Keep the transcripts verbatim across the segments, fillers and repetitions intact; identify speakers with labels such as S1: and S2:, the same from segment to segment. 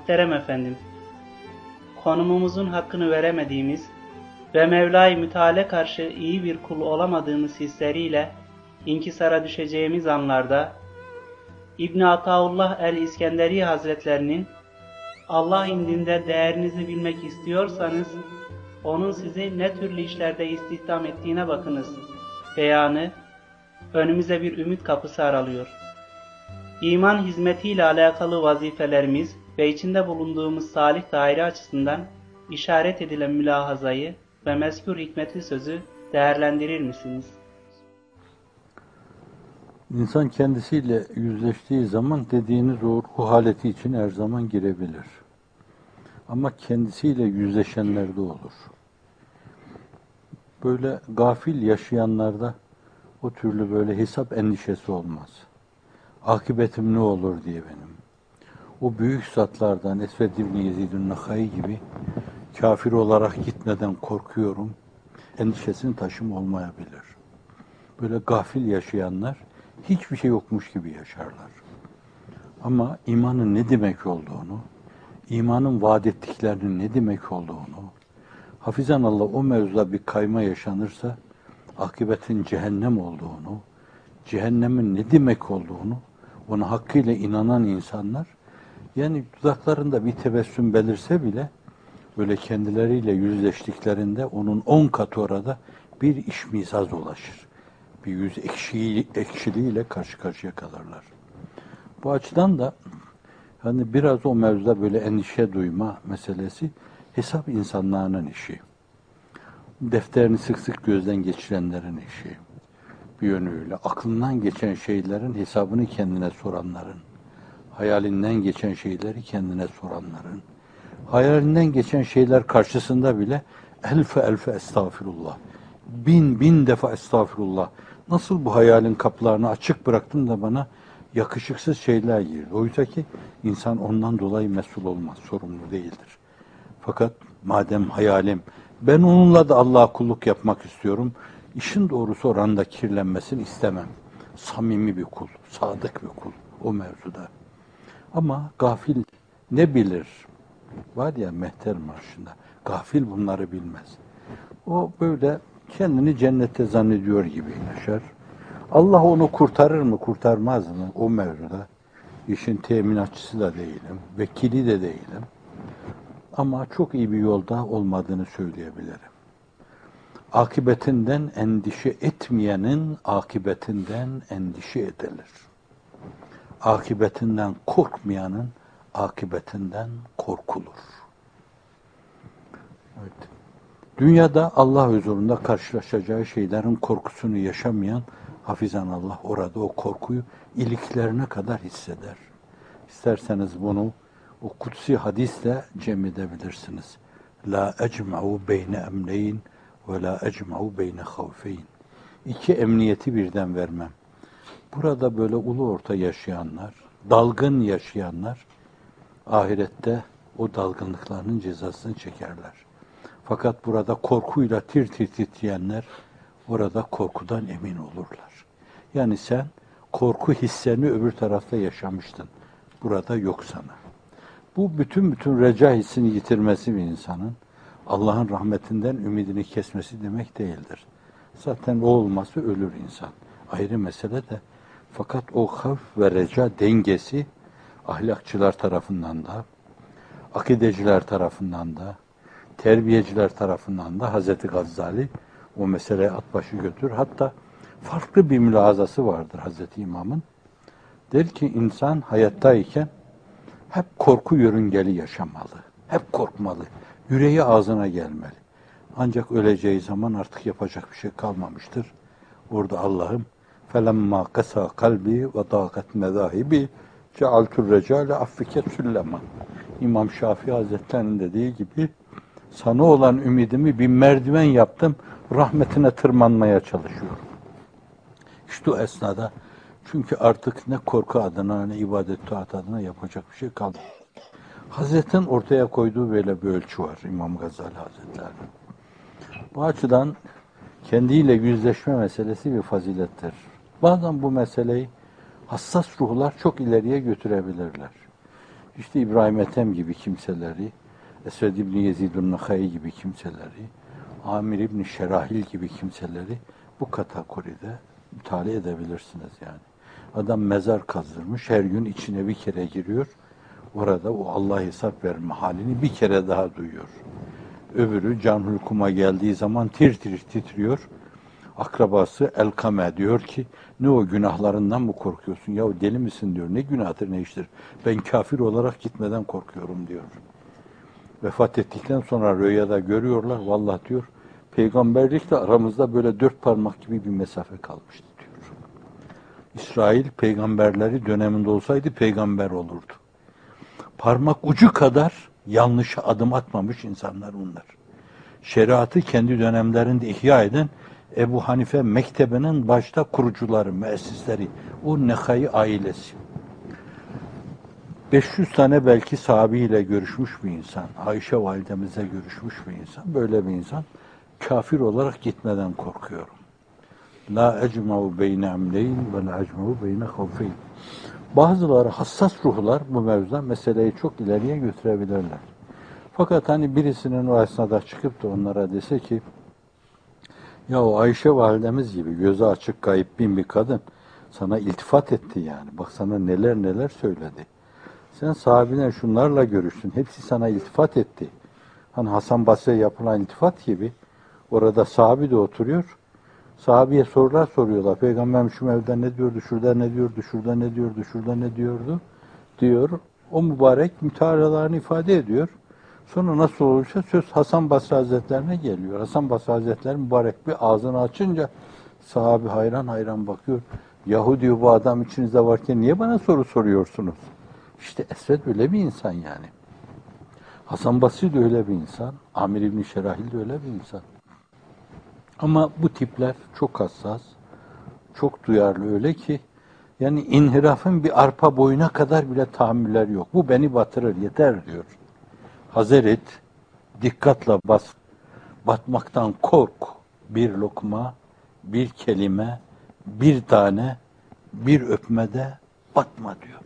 S1: Muhterem efendim, konumumuzun hakkını veremediğimiz ve Mevla-i Müteal'e karşı iyi bir kul olamadığımız hisleriyle inkisara düşeceğimiz anlarda İbn Ataullah el-İskenderi Hazretlerinin Allah indinde değerinizi bilmek istiyorsanız onun sizi ne türlü işlerde istihdam ettiğine bakınız beyanı önümüze bir ümit kapısı aralıyor. İman hizmetiyle alakalı vazifelerimiz ve içinde bulunduğumuz salih daire açısından işaret edilen mülahazayı ve mezkur hikmetli sözü değerlendirir misiniz?
S2: İnsan kendisiyle yüzleştiği zaman dediğiniz o ruh haleti için her zaman girebilir. Ama kendisiyle yüzleşenler de olur. Böyle gafil yaşayanlarda o türlü böyle hesap endişesi olmaz. Akıbetim ne olur diye benim. O büyük zatlardan Esved İbni Yezid-ün Nakai gibi kafir olarak gitmeden korkuyorum. Endişesini taşım olmayabilir. Böyle gafil yaşayanlar hiçbir şey yokmuş gibi yaşarlar. Ama imanın ne demek olduğunu, imanın vaat ettiklerinin ne demek olduğunu, hafizanallah o mevzuda bir kayma yaşanırsa, akıbetin cehennem olduğunu, cehennemin ne demek olduğunu, ona hakkıyla inanan insanlar, yani dudaklarında bir tebessüm belirse bile, böyle kendileriyle yüzleştiklerinde onun on katı orada bir işmizaz ulaşır. Bir yüz ekşi, ekşiliğiyle karşı karşıya kalırlar. Bu açıdan da hani biraz o mevzuda böyle endişe duyma meselesi hesap insanlarının işi. Defterini sık sık gözden geçirenlerin işi. Bir yönüyle aklından geçen şeylerin hesabını kendine soranların, hayalinden geçen şeyleri kendine soranların, hayalinden geçen şeyler karşısında bile elfe elfe estağfirullah, bin bin defa estağfirullah, nasıl bu hayalin kapılarını açık bıraktım da bana yakışıksız şeyler girdi. Oysa ki insan ondan dolayı mesul olmaz, sorumlu değildir. Fakat madem hayalim, ben onunla da Allah'a kulluk yapmak istiyorum, işin doğrusu oranda kirlenmesini istemem. Samimi bir kul, sadık bir kul o mevzuda. Ama gafil ne bilir? Var ya Mehter Marşı'nda, gafil bunları bilmez. O böyle kendini cennette zannediyor gibi yaşar. Allah onu kurtarır mı, kurtarmaz mı o mevzuda? İşin teminatçısı da değilim, vekili de değilim. Ama çok iyi bir yolda olmadığını söyleyebilirim. Akıbetinden endişe etmeyenin akıbetinden endişe edilir. Akıbetinden korkmayanın akıbetinden korkulur. Evet. Dünyada Allah huzurunda karşılaşacağı şeylerin korkusunu yaşamayan hafizanallah orada o korkuyu iliklerine kadar hisseder. İsterseniz bunu o kutsi hadisle cem edebilirsiniz. La ecma'u beyne emneyn ve la ecma'u beyne havfeyn. İki emniyeti birden vermem. Burada böyle ulu orta yaşayanlar, dalgın yaşayanlar ahirette o dalgınlıklarının cezasını çekerler. Fakat burada korkuyla tir tir titreyenler orada korkudan emin olurlar. Yani sen korku hissini öbür tarafta yaşamıştın. Burada yok sana. Bu bütün bütün reca hissini yitirmesi bir insanın Allah'ın rahmetinden ümidini kesmesi demek değildir. Zaten o olması ölür insan. Ayrı mesele de fakat o havf ve reca dengesi ahlakçılar tarafından da, akideciler tarafından da, terbiyeciler tarafından da Hazreti Gazali o meseleye at başı götürür. Hatta farklı bir mülahazası vardır Hazreti İmam'ın. Der ki insan hayattayken hep korku yörüngeli yaşamalı. Hep korkmalı. Yüreği ağzına gelmeli. Ancak öleceği zaman artık yapacak bir şey kalmamıştır. Orada Allah'ım فَلَمَّا قَسَى قَلْبِي وَضَاقَتْ مَذَاهِبِي جَعَلْتُ الرَّجَالَ اَفِّكَ سُلَّمًا. İmam Şafii Hazretleri'nin dediği gibi sana olan ümidimi bir merdiven yaptım, rahmetine tırmanmaya çalışıyorum. İşte o esnada çünkü artık ne korku adına ne ibadet taat adına yapacak bir şey kalmadı. Hazretin ortaya koyduğu böyle bir ölçü var İmam Gazali Hazretleri'nin. Bu açıdan kendiyle yüzleşme meselesi bir fazilettir. Bazen bu meseleyi hassas ruhlar çok ileriye götürebilirler. İşte İbrahim Ethem gibi kimseleri, Esved İbni Yezid-ün Nahai gibi kimseleri, Amir İbni Şerahil gibi kimseleri bu kategoride mütalaa edebilirsiniz yani. Adam mezar kazdırmış, her gün içine bir kere giriyor. Orada o Allah hesap verme halini bir kere daha duyuyor. Öbürü can hükuma geldiği zaman tir tir titriyor. Akrabası Elkame diyor ki, ne o günahlarından mı korkuyorsun? Ya deli misin diyor. Ne günahtır ne iştir? Ben kafir olarak gitmeden korkuyorum diyor. Vefat ettikten sonra rüyada görüyorlar. Vallahi diyor, peygamberlikle aramızda böyle dört parmak gibi bir mesafe kalmıştı diyor. İsrail peygamberleri döneminde olsaydı peygamber olurdu. Parmak ucu kadar yanlışa adım atmamış insanlar bunlar. Şeriatı kendi dönemlerinde ihya eden Ebu Hanife mektebinin başta kurucuları, müessisleri, o Nehai ailesi. beş yüz tane belki sahabiyle görüşmüş bir insan, Ayşe validemize görüşmüş bir insan, böyle bir insan, kafir olarak gitmeden korkuyorum. La ecma'u beyne emleyn ve la ecma'u beyne havfeyn. Bazıları hassas ruhlar bu mevzuda meseleyi çok ileriye götürebilirler. Fakat hani birisinin o esnada çıkıp da onlara dese ki, ya o Ayşe validemiz gibi gözü açık kayıp bin bir kadın sana iltifat etti yani. Bak sana neler neler söyledi. Sen sahabine şunlarla görüştün. Hepsi sana iltifat etti. Hani Hasan Basri'ye yapılan iltifat gibi orada sahabi de oturuyor. Sahabiye sorular soruyorlar. Peygamber şu mevzuda ne diyordu, şurada ne diyordu, şurada ne diyordu, şurada ne diyordu diyor. O mübarek mütealalarını ifade ediyor. Sonra nasıl olursa söz Hasan Basri Hazretlerine geliyor. Hasan Basri Hazretleri mübarek bir ağzını açınca sahabi hayran hayran bakıyor. Yahu diyor, bu adam içinizde varken niye bana soru soruyorsunuz? İşte Esved öyle bir insan yani. Hasan Basri de öyle bir insan. Amir İbni Şerahil de öyle bir insan. Ama bu tipler çok hassas, çok duyarlı, öyle ki yani inhirafın bir arpa boyuna kadar bile tahammüller yok. Bu beni batırır, yeter diyor. Hazır et, dikkatle bas, batmaktan kork. Bir lokma, bir kelime, bir tane, bir öpmede batma diyor.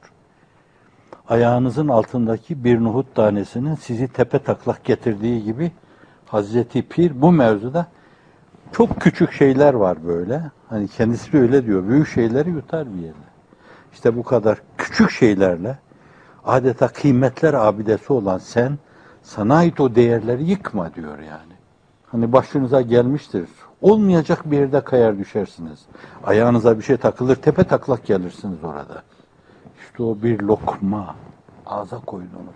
S2: Ayağınızın altındaki bir nohut tanesinin sizi tepe taklak getirdiği gibi Hazreti Pir bu mevzuda çok küçük şeyler var böyle. Hani kendisi de öyle diyor. Büyük şeyleri yutar bir yerde. İşte bu kadar küçük şeylerle adeta kıymetler abidesi olan sen, sana ait o değerleri yıkma diyor yani. Hani başınıza gelmiştir. Olmayacak bir yerde kayar düşersiniz. Ayağınıza bir şey takılır, tepe taklak gelirsiniz orada. İşte o bir lokma ağza koydunuz.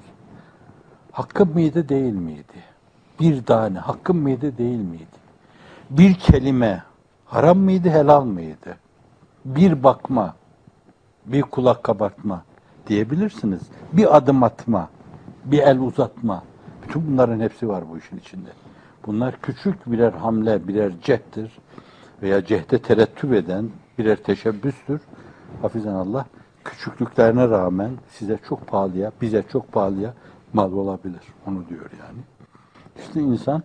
S2: Hakkım mıydı, değil miydi? Bir tane hakkım mıydı, değil miydi? Bir kelime haram mıydı, helal mıydı? Bir bakma, bir kulak kabartma diyebilirsiniz. Bir adım atma, bir el uzatma. Bütün bunların hepsi var bu işin içinde. Bunlar küçük birer hamle, birer cehddir veya cehde terettüp eden birer teşebbüstür. Hafizanallah, küçüklüklerine rağmen size çok pahalıya, bize çok pahalıya mal olabilir. Onu diyor yani. İşte insan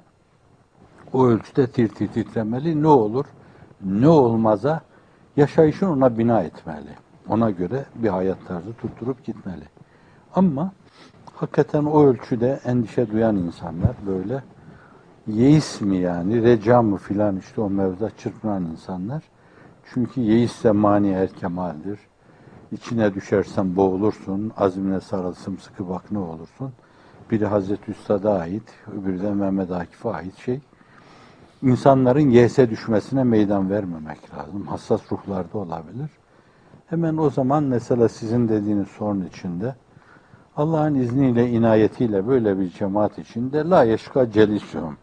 S2: o ölçüde tir tir titremeli. Ne olur, ne olmaza yaşayışını ona bina etmeli. Ona göre bir hayat tarzı tutturup gitmeli. Ama hakikaten o ölçüde endişe duyan insanlar böyle yeis mi yani, reca mı filan işte o mevzuda çırpınan insanlar. Çünkü yeis de mani er kemaldir. İçine düşersen boğulursun, azmine sarıl sımsıkı bak ne olursun. Biri Hazreti Üstad'a ait, öbürü de Mehmet Akif'e ait şey. İnsanların yese düşmesine meydan vermemek lazım. Hassas ruhlarda olabilir. Hemen o zaman mesela sizin dediğiniz sorun içinde Allah'ın izniyle, inayetiyle böyle bir cemaat içinde la yeşka celisum.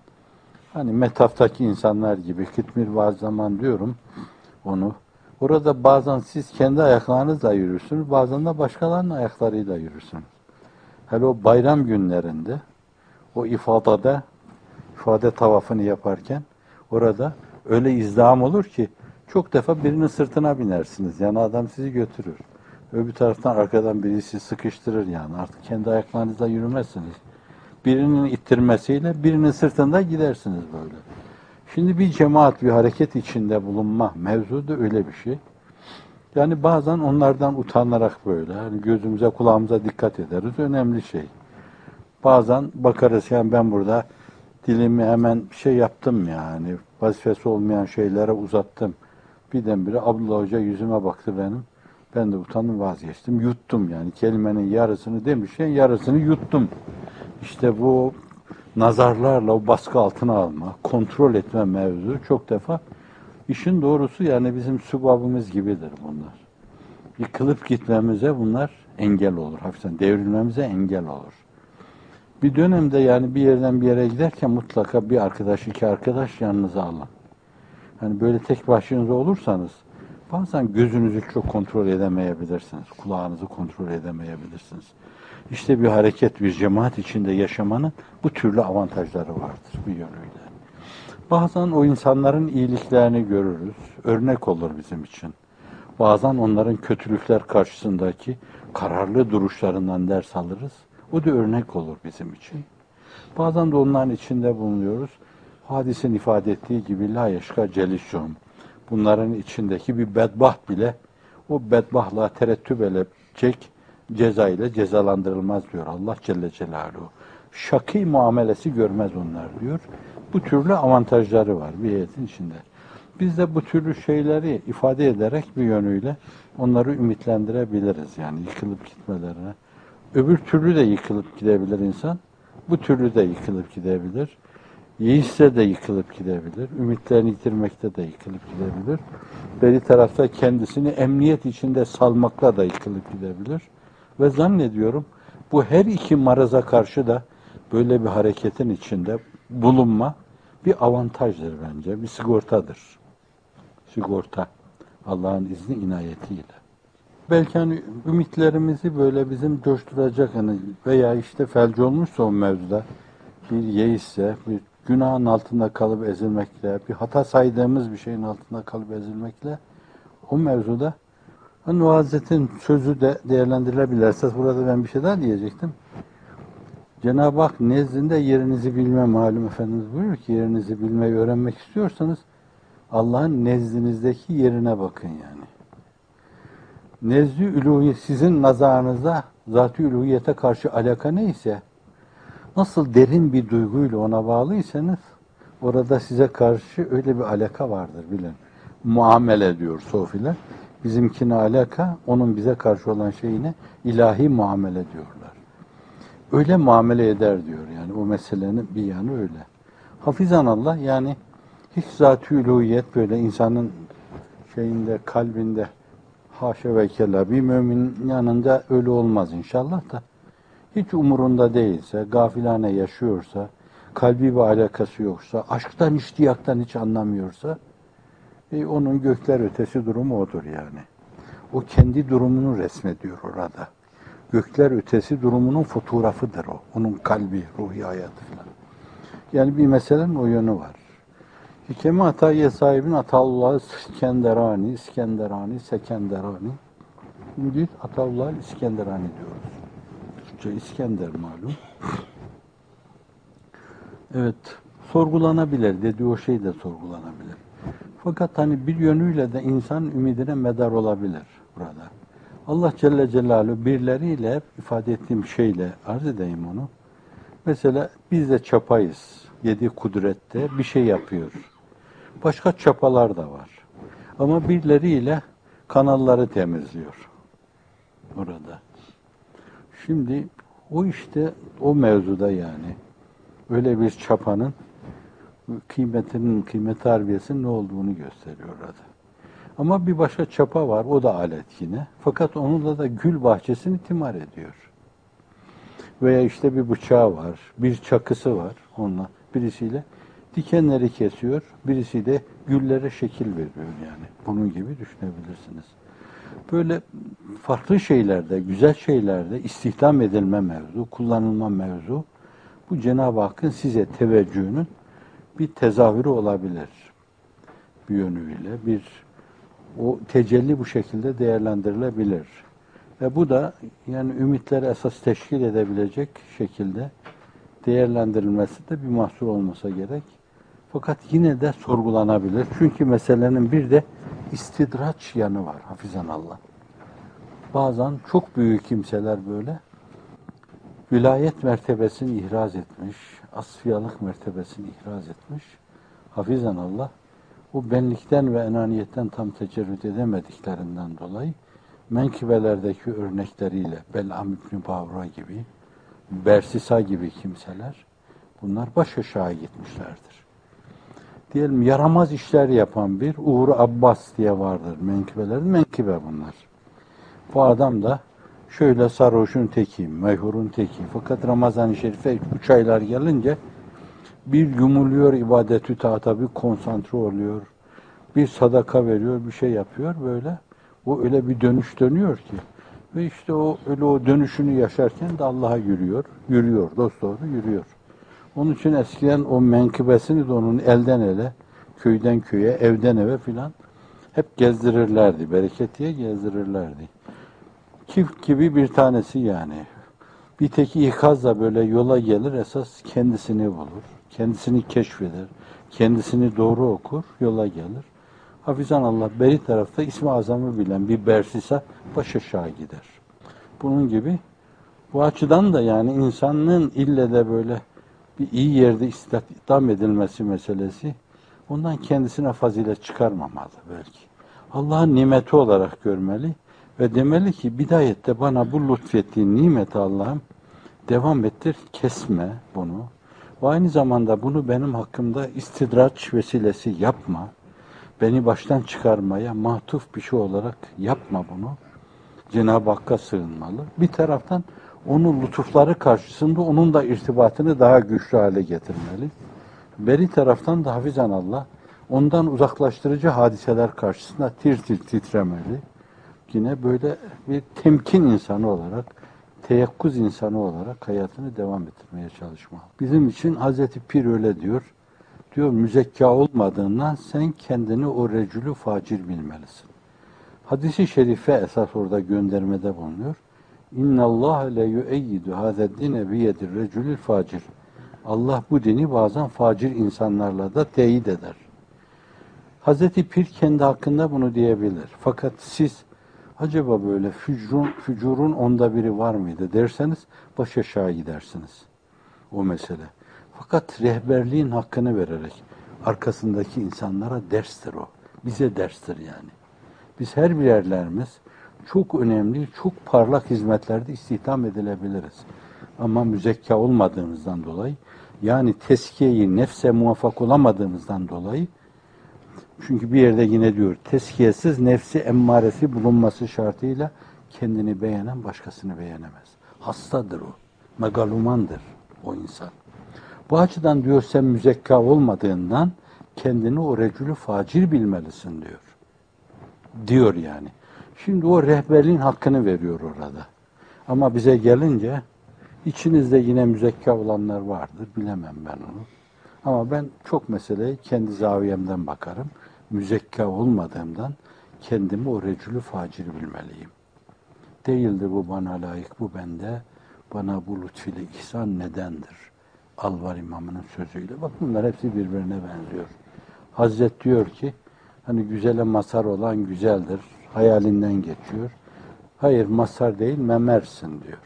S2: Hani metaftaki insanlar gibi Kıtmir bazı zaman diyorum onu. Orada bazen siz kendi ayaklarınızla yürürsünüz, bazen de başkalarının ayaklarıyla yürürsünüz. Hele o bayram günlerinde, o ifadada, ifade tavafını yaparken, orada öyle izdiham olur ki, çok defa birinin sırtına binersiniz. Yani adam sizi götürür. Öbür taraftan arkadan birisi sıkıştırır yani. Artık kendi ayaklarınızla yürümezsiniz. Birinin ittirmesiyle birinin sırtında gidersiniz böyle. Şimdi bir cemaat, bir hareket içinde bulunma mevzu da öyle bir şey. Yani bazen onlardan utanarak böyle, hani gözümüze kulağımıza dikkat ederiz. Önemli şey. Bazen bakarız yani ben burada dilimi hemen bir şey yaptım yani. Vazifesi olmayan şeylere uzattım. Birdenbire Abdullah Hoca yüzüme baktı benim. Ben de utandım vazgeçtim. Yuttum yani. Kelimenin yarısını demişken yarısını yuttum. İşte bu nazarlarla o baskı altına alma, kontrol etme mevzu çok defa işin doğrusu yani bizim sübabımız gibidir bunlar. Yıkılıp gitmemize bunlar engel olur. Hafiften devrilmemize engel olur. Bir dönemde yani bir yerden bir yere giderken mutlaka bir arkadaş, iki arkadaş yanınıza alın. Hani böyle tek başınıza olursanız bazen gözünüzü çok kontrol edemeyebilirsiniz. Kulağınızı kontrol edemeyebilirsiniz. İşte bir hareket, bir cemaat içinde yaşamanın bu türlü avantajları vardır bir yönüyle. Bazen o insanların iyiliklerini görürüz. Örnek olur bizim için. Bazen onların kötülükler karşısındaki kararlı duruşlarından ders alırız. O da örnek olur bizim için. Bazen de onların içinde bulunuyoruz. Hadisin ifade ettiği gibi la yeşka celisum. Bunların içindeki bir bedbaht bile o bedbahtlığa terettüp edecek ceza ile cezalandırılmaz diyor Allah Celle Celaluhu. Şakî muamelesi görmez onlar diyor. Bu türlü avantajları var bir ayetin içinde. Biz de bu türlü şeyleri ifade ederek bir yönüyle onları ümitlendirebiliriz yani yıkılıp gitmelerine. Öbür türlü de yıkılıp gidebilir insan. Bu türlü de yıkılıp gidebilir. Yeişse de yıkılıp gidebilir. Ümitlerini yitirmekte de yıkılıp gidebilir. Beri tarafta kendisini emniyet içinde salmakla da yıkılıp gidebilir. Ve zannediyorum bu her iki maraza karşı da böyle bir hareketin içinde bulunma bir avantajdır bence. Bir sigortadır. Sigorta. Allah'ın izni inayetiyle. Belki hani ümitlerimizi böyle bizim coşturacak hani veya işte felci olmuşsa o mevzuda bir yeişse, bir günahın altında kalıp ezilmekle, bir hata saydığımız bir şeyin altında kalıp ezilmekle o mevzuda hani o Hazretin sözü de değerlendirilebilirse burada ben bir şey daha diyecektim. Cenab-ı Hak nezdinde yerinizi bilme malum Efendimiz buyuruyor ki yerinizi bilmeyi öğrenmek istiyorsanız Allah'ın nezdinizdeki yerine bakın yani. Nezd-i üluhiyet sizin nazarınızda zat-ı üluhiyete karşı alaka neyse nasıl derin bir duyguyla ona bağlıysanız orada size karşı öyle bir alaka vardır bilin. Muamele diyor sofiler. Bizimkine alaka, onun bize karşı olan şeyine ilahi muamele diyorlar. Öyle muamele eder diyor yani o meselenin bir yanı öyle. Hafizan Allah yani hiç zat-ı üluhiyet böyle insanın şeyinde, kalbinde haşa ve kella bir müminin yanında öyle olmaz inşallah da hiç umurunda değilse, gafilane yaşıyorsa, kalbi bir alakası yoksa, aşktan, iştiyaktan hiç anlamıyorsa e, onun gökler ötesi durumu odur yani. O kendi durumunu resmediyor orada. Gökler ötesi durumunun fotoğrafıdır o. Onun kalbi, ruhi hayatı falan. Yani bir meselenin o yönü var. Hikemi Atayiye sahibin Ataullah İskenderani, İskenderani, Sekenderani. Şimdi Ataullah İskenderani diyoruz. Türkçe İskender malum. Evet, sorgulanabilir. Dediği o şey de sorgulanabilir. Fakat hani bir yönüyle de insan ümidine medar olabilir burada. Allah Celle Celaluhu birleriyle hep ifade ettiğim şeyle arz edeyim onu. Mesela biz de çapayız. Yedi kudrette bir şey yapıyor. Başka çapalar da var. Ama birileriyle kanalları temizliyor. Orada. Şimdi o işte o mevzuda yani öyle bir çapanın kıymetinin, kıymet harbiyesinin ne olduğunu gösteriyor orada. Ama bir başka çapa var, o da alet yine. Fakat onunla da gül bahçesini timar ediyor. Veya işte bir bıçağı var, bir çakısı var onunla, birisiyle dikenleri kesiyor, birisi de güllere şekil veriyor yani. Bunun gibi düşünebilirsiniz. Böyle farklı şeylerde, güzel şeylerde istihdam edilme mevzu, kullanılma mevzu, bu Cenab-ı Hakk'ın size teveccühünün bir tezahürü olabilir. Bir yönüyle, bir o tecelli bu şekilde değerlendirilebilir. Ve bu da yani ümitleri esas teşkil edebilecek şekilde değerlendirilmesi de bir mahsur olmasa gerek. Fakat yine de sorgulanabilir. Çünkü meselenin bir de istidraç yanı var hafizanallah. Bazen çok büyük kimseler böyle vilayet mertebesini ihraz etmiş, asfiyalık mertebesini ihraz etmiş. Hafizanallah o benlikten ve enaniyetten tam tecerrüt edemediklerinden dolayı menkibelerdeki örnekleriyle Bel'am İbn-i Bavra gibi, Bersisa gibi kimseler bunlar baş aşağı gitmişlerdir. Diyelim yaramaz işler yapan bir Uğur Abbas diye vardır menkibelerde. Menkibe bunlar. Bu adam da şöyle sarhoşun teki, meyhurun teki. Fakat Ramazan-ı Şerif'e üç aylar gelince bir yumuluyor ibadetü taata, bir konsantre oluyor. Bir sadaka veriyor, bir şey yapıyor böyle. O öyle bir dönüş dönüyor ki. Ve işte o öyle o dönüşünü yaşarken de Allah'a yürüyor. Yürüyor, dosdoğru yürüyor. Onun için eskiden o menkıbesini de onun elden ele, köyden köye, evden eve filan hep gezdirirlerdi. Bereket diye gezdirirlerdi. Çift gibi bir tanesi yani. Bir tek ikaz da böyle yola gelir, esas kendisini bulur. Kendisini keşfeder. Kendisini doğru okur, yola gelir. Hafizanallah beri tarafta ismi azamı bilen bir Bersisa baş aşağı gider. Bunun gibi bu açıdan da yani insanın ille de böyle bir iyi yerde istihdam edilmesi meselesi ondan kendisine fazilet çıkarmamalı belki. Allah'ın nimeti olarak görmeli ve demeli ki bidayette bana bu lütfettiğin nimeti Allah'ım devam ettir, kesme bunu. Ve aynı zamanda bunu benim hakkımda istidraç vesilesi yapma. Beni baştan çıkarmaya mahtuf bir şey olarak yapma bunu. Cenab-ı Hakk'a sığınmalı. Bir taraftan onun lütufları karşısında onun da irtibatını daha güçlü hale getirmeli. Beri taraftan da hafizanallah ondan uzaklaştırıcı hadiseler karşısında tir tir titremeli. Yine böyle bir temkin insanı olarak, teyakkuz insanı olarak hayatını devam ettirmeye çalışmalı. Bizim için Hazreti Pir öyle diyor. Diyor müzekka olmadığından sen kendini o recülü facir bilmelisin. Hadis-i şerife esas orada göndermede bulunuyor. İnna Allah le yu'eyyidu hazeddine biyedir recülül facir. Allah bu dini bazen facir insanlarla da teyit eder. Hazreti Pir kendi hakkında bunu diyebilir. Fakat siz acaba böyle fücrun, fücurun onda biri var mıydı derseniz baş aşağı gidersiniz. O mesele. Fakat rehberliğin hakkını vererek arkasındaki insanlara derstir o. Bize derstir yani. Biz her birerlerimiz çok önemli, çok parlak hizmetlerde istihdam edilebiliriz. Ama müzekka olmadığımızdan dolayı, yani teskiyeyi nefse muvaffak olamadığımızdan dolayı, çünkü bir yerde yine diyor, teskiyesiz nefsi emmaresi bulunması şartıyla kendini beğenen başkasını beğenemez. Hastadır o, megalumandır o insan. Bu açıdan diyor sen müzekka olmadığından kendini o recülü facir bilmelisin diyor. Diyor yani. Şimdi o rehberliğin hakkını veriyor orada. Ama bize gelince içinizde yine müzekka olanlar vardır. Bilemem ben onu. Ama ben çok meseleyi kendi zaviyemden bakarım. Müzekka olmadığımdan kendimi o recülü facir bilmeliyim. Değildir bu bana layık, bu bende. Bana bu lütfüyle ihsan nedendir? Alvar İmamı'nın sözüyle. Bak bunlar hepsi birbirine benziyor. Hazret diyor ki, hani güzele mazhar olan güzeldir. Hayalinden geçiyor. Hayır mazhar değil, memersin diyor.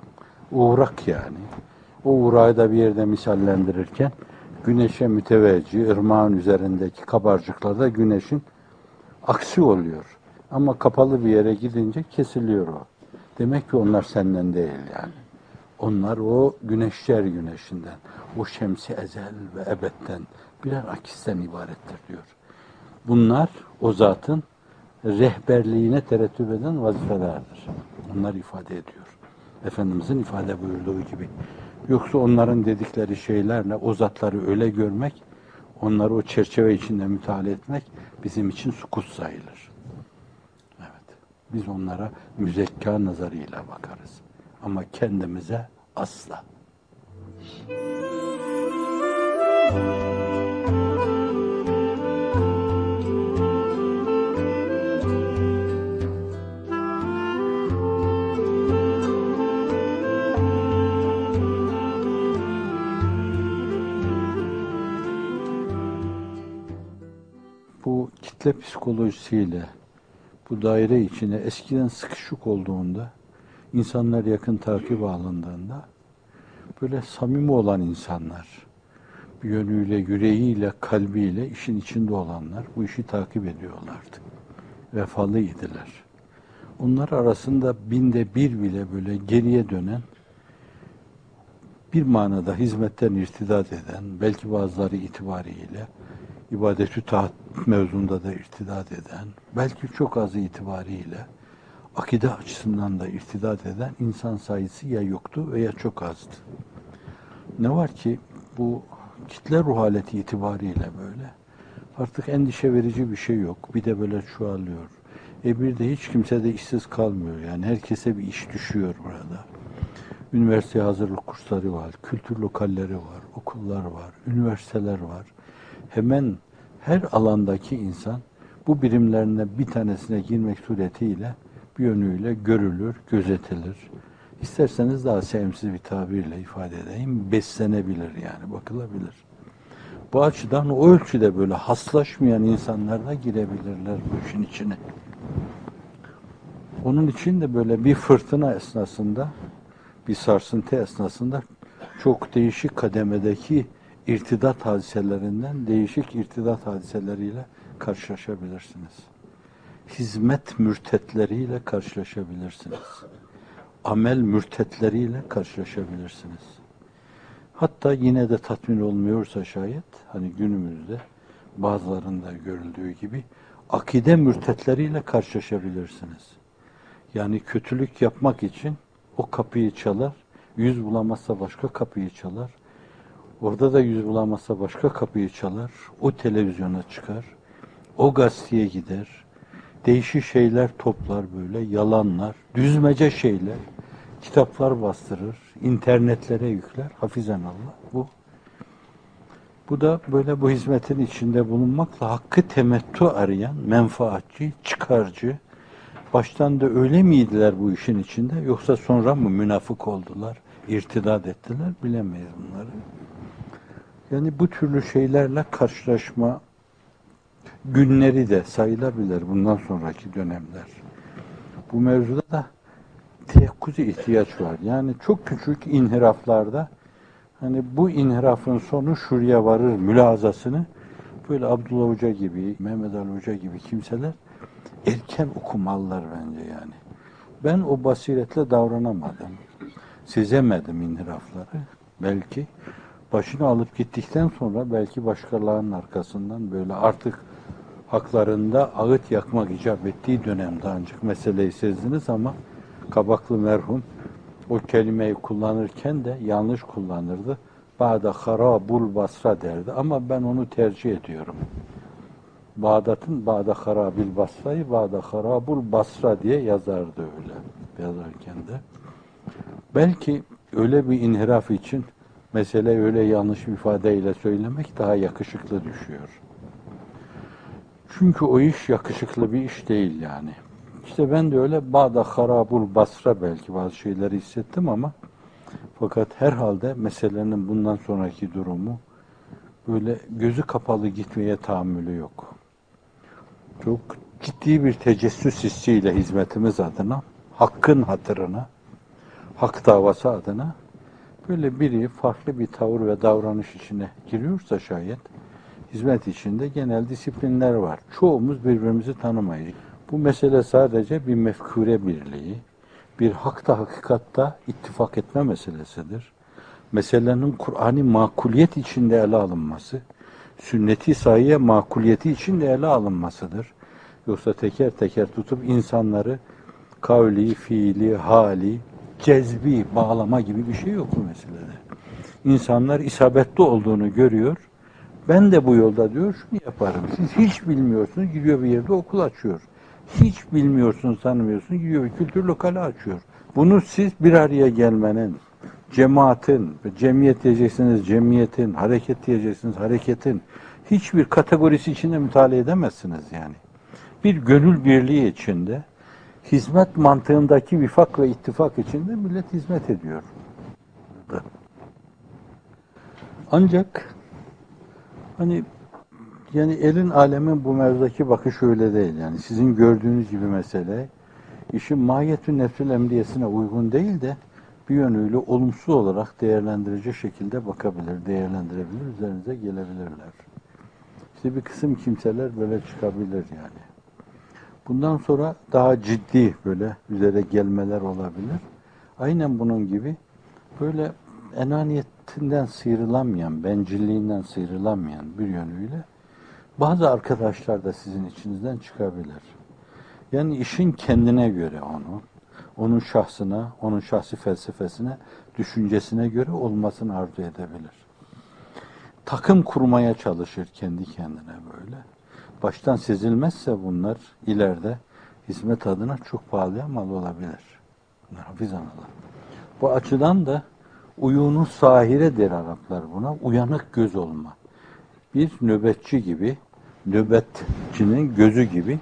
S2: Uğrak yani. O uğrağı da bir yerde misallendirirken, güneşe müteveccih, ırmağın üzerindeki kabarcıklarda güneşin aksi oluyor. Ama kapalı bir yere gidince kesiliyor o. Demek ki onlar senden değil yani. Onlar o güneşler güneşinden, o şemsi ezel ve ebedden birer akisten ibarettir diyor. Bunlar o zatın rehberliğine terettüp eden vazifelerdir. Onlar ifade ediyor. Efendimizin ifade buyurduğu gibi. Yoksa onların dedikleri şeylerle o zatları öyle görmek, onları o çerçeve içinde müteala etmek bizim için sukut sayılır. Evet. Biz onlara müzekka nazarıyla bakarız. Ama kendimize asla. Bu kitle kitle psikolojisiyle bu daire içine eskiden sıkışık olduğunda, insanlar yakın takip alındığında, böyle samimi olan insanlar, bir yönüyle, yüreğiyle, kalbiyle işin içinde olanlar bu işi takip ediyorlardı. Vefalıydılar. Onlar arasında binde bir bile böyle geriye dönen, bir manada hizmetten irtidat eden, belki bazıları itibariyle ibadetü taat mevzunda da irtidat eden, belki çok azı itibariyle akide açısından da irtidat eden insan sayısı ya yoktu veya çok azdı. Ne var ki bu kitle ruh haleti itibariyle böyle artık endişe verici bir şey yok. Bir de böyle çoğalıyor. E bir de hiç kimse de işsiz kalmıyor. Yani herkese bir iş düşüyor burada. Üniversite hazırlık kursları var, kültür lokalleri var, okullar var, üniversiteler var. Hemen her alandaki insan bu birimlerine bir tanesine girmek suretiyle bir yönüyle görülür, gözetilir. İsterseniz daha sevimsiz bir tabirle ifade edeyim, beslenebilir yani, bakılabilir. Bu açıdan o ölçüde böyle haslaşmayan insanlar da girebilirler bu işin içine. Onun için de böyle bir fırtına esnasında, bir sarsıntı esnasında çok değişik kademedeki irtidat hadiselerinden değişik irtidat hadiseleriyle karşılaşabilirsiniz. Hizmet mürtetleriyle karşılaşabilirsiniz. Amel mürtetleriyle karşılaşabilirsiniz. Hatta yine de tatmin olmuyorsa şayet, hani günümüzde bazılarında görüldüğü gibi akide mürtetleriyle karşılaşabilirsiniz. Yani kötülük yapmak için o kapıyı çalar, yüz bulamazsa başka kapıyı çalar, orada da yüz bulamazsa başka kapıyı çalar, o televizyona çıkar, o gazeteye gider, değişik şeyler toplar böyle, yalanlar, düzmece şeyler, kitaplar bastırır, internetlere yükler, hafizan Allah bu. Bu da böyle bu hizmetin içinde bulunmakla hakkı temettü arayan, menfaatçi, çıkarcı, baştan da öyle miydiler bu işin içinde, yoksa sonra mı münafık oldular, irtidat ettiler, bilemeyiz bunları. Yani bu türlü şeylerle karşılaşma günleri de sayılabilir bundan sonraki dönemler. Bu mevzuda da teyakkuza ihtiyaç var. Yani çok küçük inhiraflarda hani bu inhirafın sonu şuraya varır mülazasını böyle Abdullah Hoca gibi, Mehmet Ali Hoca gibi kimseler erken okumalılar bence yani. Ben o basiretle davranamadım. Sezemedim inhirafları. Belki başını alıp gittikten sonra belki başkalarının arkasından böyle artık haklarında ağıt yakmak icap ettiği dönemde ancak meseleyi sezdiniz ama Kabaklı merhum o kelimeyi kullanırken de yanlış kullanırdı. Ba'da harabul basra derdi ama ben onu tercih ediyorum. Bağdat'ın Ba'da harabil basrayı Ba'da harabul basra diye yazardı öyle yazarken de. Belki öyle bir inhiraf için mesele öyle yanlış bir ifadeyle söylemek daha yakışıklı düşüyor. Çünkü o iş yakışıklı bir iş değil yani. İşte ben de öyle Ba'da harabul basra belki bazı şeyleri hissettim ama fakat herhalde meselenin bundan sonraki durumu böyle gözü kapalı gitmeye tahammülü yok. Çok ciddi bir tecessüs hissiyle hizmetimiz adına, hakkın hatırına, hak davası adına böyle biri farklı bir tavır ve davranış içine giriyorsa şayet hizmet içinde genel disiplinler var. Çoğumuz birbirimizi tanımayız. Bu mesele sadece bir mefkure birliği, bir hakta hakikatta ittifak etme meselesidir. Meselenin Kur'an'ı makuliyet içinde ele alınması, sünnet-i sahiye makuliyeti içinde ele alınmasıdır. Yoksa teker teker tutup insanları kavli, fiili, hali, cezbi bağlama gibi bir şey yok bu meselede. İnsanlar isabetli olduğunu görüyor. Ben de bu yolda diyor şunu yaparım. Siz hiç bilmiyorsunuz, gidiyor bir yerde okul açıyor. Hiç bilmiyorsunuz, tanımıyorsunuz, gidiyor bir kültür lokali açıyor. Bunu siz bir araya gelmenin, cemaatin, cemiyet diyeceksiniz, cemiyetin, hareket diyeceksiniz, hareketin hiçbir kategorisi içinde mütalaa edemezsiniz yani. Bir gönül birliği içinde, hizmet mantığındaki vifak ve ittifak içinde millet hizmet ediyor. Ancak hani Yani elin alemin bu mevzudaki bakış öyle değil. Yani sizin gördüğünüz gibi mesele işin mahiyetü nefsül emriyesine uygun değil de bir yönüyle olumsuz olarak değerlendirici şekilde bakabilir, değerlendirebilir, üzerinize gelebilirler. İşte bir kısım kimseler böyle çıkabilir yani. Bundan sonra daha ciddi böyle üzere gelmeler olabilir. Aynen bunun gibi böyle enaniyetinden sıyrılamayan, bencilliğinden sıyrılamayan bir yönüyle bazı arkadaşlar da sizin içinizden çıkabilir. Yani işin kendine göre onu, onun şahsına, onun şahsi felsefesine, düşüncesine göre olmasını arzu edebilir. Takım kurmaya çalışır kendi kendine böyle. Baştan sezilmezse bunlar ileride hizmet adına çok pahalıya mal olabilir. Bunlar hafizan Allah. Bu açıdan da uyunu sahire der Araplar buna. Uyanık göz olma. Bir nöbetçi gibi, nöbetçinin gözü gibi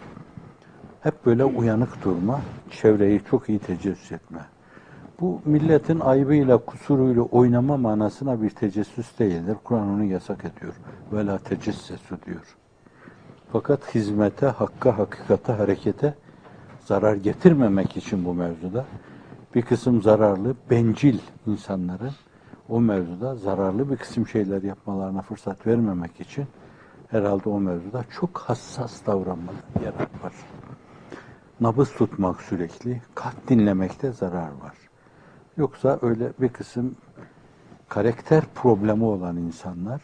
S2: hep böyle uyanık durma, çevreyi çok iyi tecessüs etme. Bu milletin aybıyla, kusuruyla oynama manasına bir tecessüs değildir. Kur'an onu yasak ediyor. Vela tecessesu diyor. Fakat hizmete, hakka, hakikate, harekete zarar getirmemek için bu mevzuda bir kısım zararlı, bencil insanların o mevzuda zararlı bir kısım şeyler yapmalarına fırsat vermemek için herhalde o mevzuda çok hassas davranmalar gerek var. Nabız tutmak sürekli, kalp dinlemekte zarar var. Yoksa öyle bir kısım karakter problemi olan insanlar,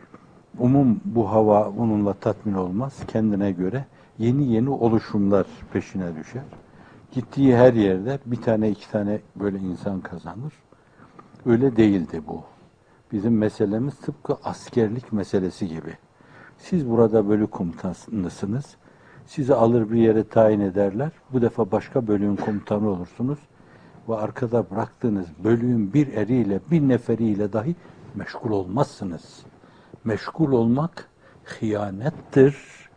S2: umum bu hava bununla tatmin olmaz, kendine göre yeni yeni oluşumlar peşine düşer. Gittiği her yerde bir tane iki tane böyle insan kazanır. Öyle değildi bu. Bizim meselemiz tıpkı askerlik meselesi gibi. Siz burada bölük komutanısınız. Sizi alır bir yere tayin ederler. Bu defa başka bölüğün komutanı olursunuz. Ve arkada bıraktığınız bölüğün bir eriyle, bir neferiyle dahi meşgul olmazsınız. Meşgul olmak hıyanettir,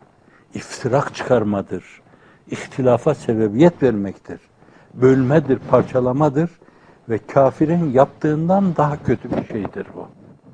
S2: iftirak çıkarmadır, ihtilafa sebebiyet vermektir, bölmedir, parçalamadır ve kafirin yaptığından daha kötü bir şeydir bu.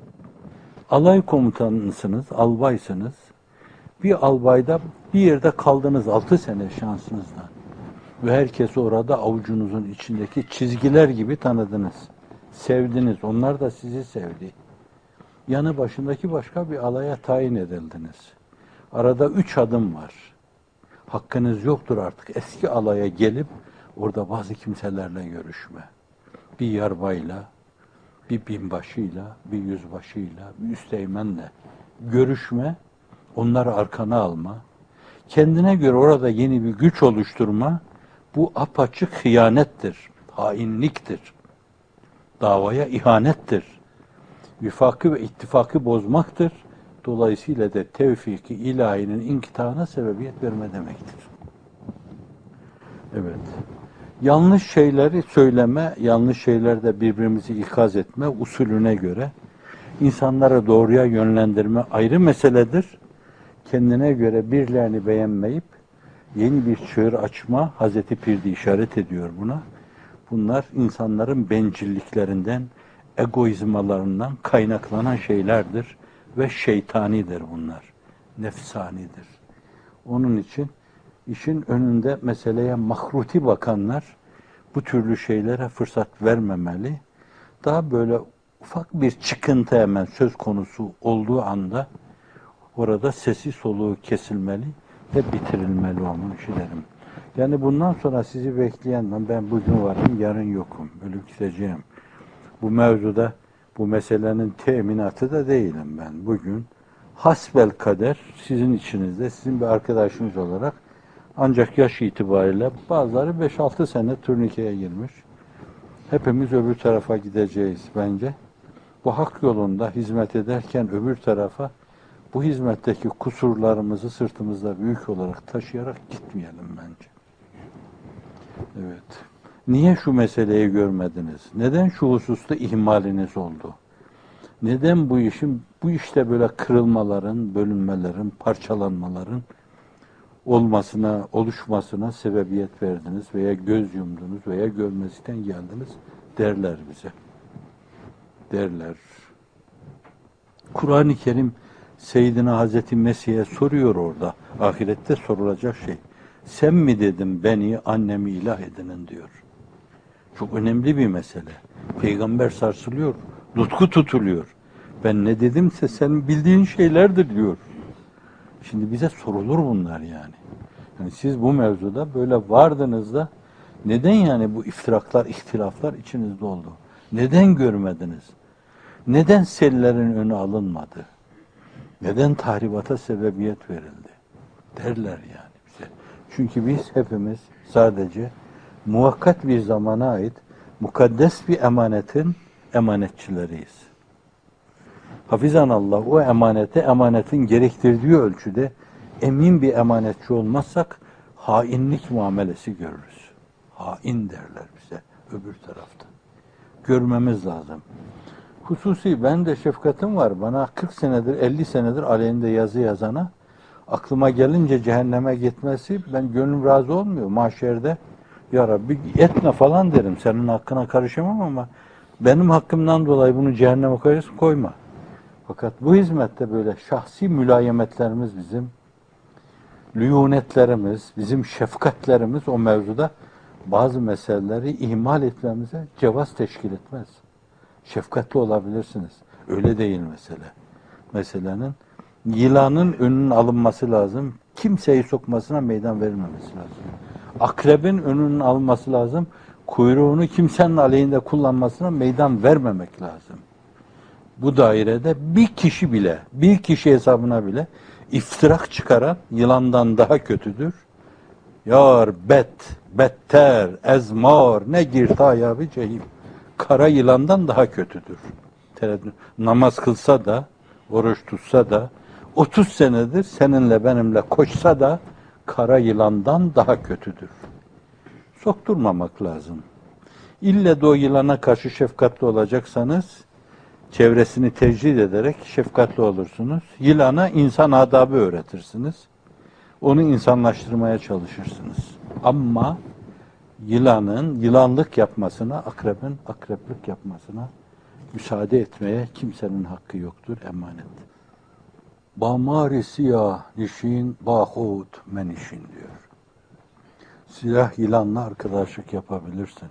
S2: Alay komutanısınız, albaysınız. Bir albayda bir yerde kaldınız altı sene şansınızdan. Ve herkesi orada avucunuzun içindeki çizgiler gibi tanıdınız. Sevdiniz, onlar da sizi sevdi. Yanı başındaki başka bir alaya tayin edildiniz. Arada üç adım var. Hakkınız yoktur artık eski alaya gelip orada bazı kimselerle görüşme. Bir yarbayla, bir binbaşıyla, bir yüzbaşıyla, bir üsteğmenle görüşme, onları arkana alma, kendine göre orada yeni bir güç oluşturma, bu apaçık hıyanettir, hainliktir, davaya ihanettir, vifakı ve ittifakı bozmaktır. Dolayısıyla da tevfik-i ilahinin inkitahına sebebiyet verme demektir. Evet. Yanlış şeyleri söyleme, yanlış şeylerde birbirimizi ikaz etme usulüne göre insanları doğruya yönlendirme ayrı meseledir. Kendine göre birilerini beğenmeyip yeni bir çığır açma, Hazreti Pir de işaret ediyor buna. Bunlar insanların bencilliklerinden, egoizmalarından kaynaklanan şeylerdir ve şeytanidir bunlar. Nefsanidir. Onun için işin önünde meseleye mahruti bakanlar bu türlü şeylere fırsat vermemeli. Daha böyle ufak bir çıkıntı hemen söz konusu olduğu anda orada sesi soluğu kesilmeli ve bitirilmeli onun işi derim. Yani bundan sonra sizi bekleyen, ben bugün varım, yarın yokum, ölüp gideceğim. Bu mevzuda, bu meselenin teminatı da değilim ben. Bugün hasbel kader sizin içinizde, sizin bir arkadaşınız olarak ancak yaş itibariyle bazıları beş altı sene turnikeye girmiş. Hepimiz öbür tarafa gideceğiz bence. Bu hak yolunda hizmet ederken öbür tarafa bu hizmetteki kusurlarımızı sırtımızda büyük olarak taşıyarak gitmeyelim bence. Evet. Niye şu meseleyi görmediniz? Neden şu hususta ihmaliniz oldu? Neden bu işin, bu işte böyle kırılmaların, bölünmelerin, parçalanmaların olmasına, oluşmasına sebebiyet verdiniz veya göz yumdunuz veya görmezlikten geldiniz derler bize. Derler. Kur'an-ı Kerim Seyyidina Hazreti Mesih'e soruyor orada. Ahirette sorulacak şey. Sen mi dedim beni annemi ilah edinin diyor. Çok önemli bir mesele. Peygamber sarsılıyor. Nutku tutuluyor. Ben ne dedimse senin bildiğin şeylerdir diyor. Şimdi bize sorulur bunlar yani. Yani siz bu mevzuda böyle vardınız da neden yani bu iftiraklar, ihtilaflar içinizde oldu? Neden görmediniz? Neden sellerin önü alınmadı? Neden tahribata sebebiyet verildi? Derler yani bize. Çünkü biz hepimiz sadece muvakkat bir zamana ait mukaddes bir emanetin emanetçileriyiz. Hafizanallah o emanete, emanetin gerektirdiği ölçüde emin bir emanetçi olmazsak hainlik muamelesi görürüz. Hain derler bize öbür tarafta. Görmemiz lazım. Hususi ben de şefkatim var. Bana kırk senedir, elli senedir aleyhinde yazı yazana aklıma gelince cehenneme gitmesi ben gönlüm razı olmuyor. Mahşerde ya Rabbi etme falan derim. Senin hakkına karışamam ama benim hakkımdan dolayı bunu cehenneme koyuyorsun, koyma. Fakat bu hizmette böyle şahsi mülayemetlerimiz bizim, lüyunetlerimiz, bizim şefkatlerimiz o mevzuda bazı meseleleri ihmal etmemize cevaz teşkil etmez. Şefkatli olabilirsiniz. Öyle değil mesele. Meselenin yılanın önünün alınması lazım. Kimseyi sokmasına meydan verilmemesi lazım. Akrebin önünün alınması lazım. Kuyruğunu kimsenin aleyhinde kullanmasına meydan vermemek lazım. Bu dairede bir kişi bile, bir kişi hesabına bile iftirak çıkaran yılandan daha kötüdür. Yar, bet, better, ezmar, ne girtayabı cehim. Kara yılandan daha kötüdür. Tereddüt. Namaz kılsa da, oruç tutsa da, otuz senedir seninle benimle koşsa da kara yılandan daha kötüdür. Sokturmamak lazım. İlle de o yılana karşı şefkatli olacaksanız çevresini tecrid ederek şefkatli olursunuz. Yılana insan adabı öğretirsiniz. Onu insanlaştırmaya çalışırsınız. Ama yılanın yılanlık yapmasına, akrebin akreplik yapmasına müsaade etmeye kimsenin hakkı yoktur, emanet. Bamari siyah nişin bahut menişin diyor. Silah yılanla arkadaşlık yapabilirsin.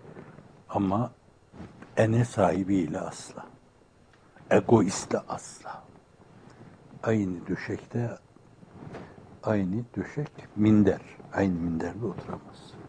S2: Ama ene sahibiyle asla. Egoistle asla. Aynı döşekte aynı döşek minder. Aynı minderde oturamaz.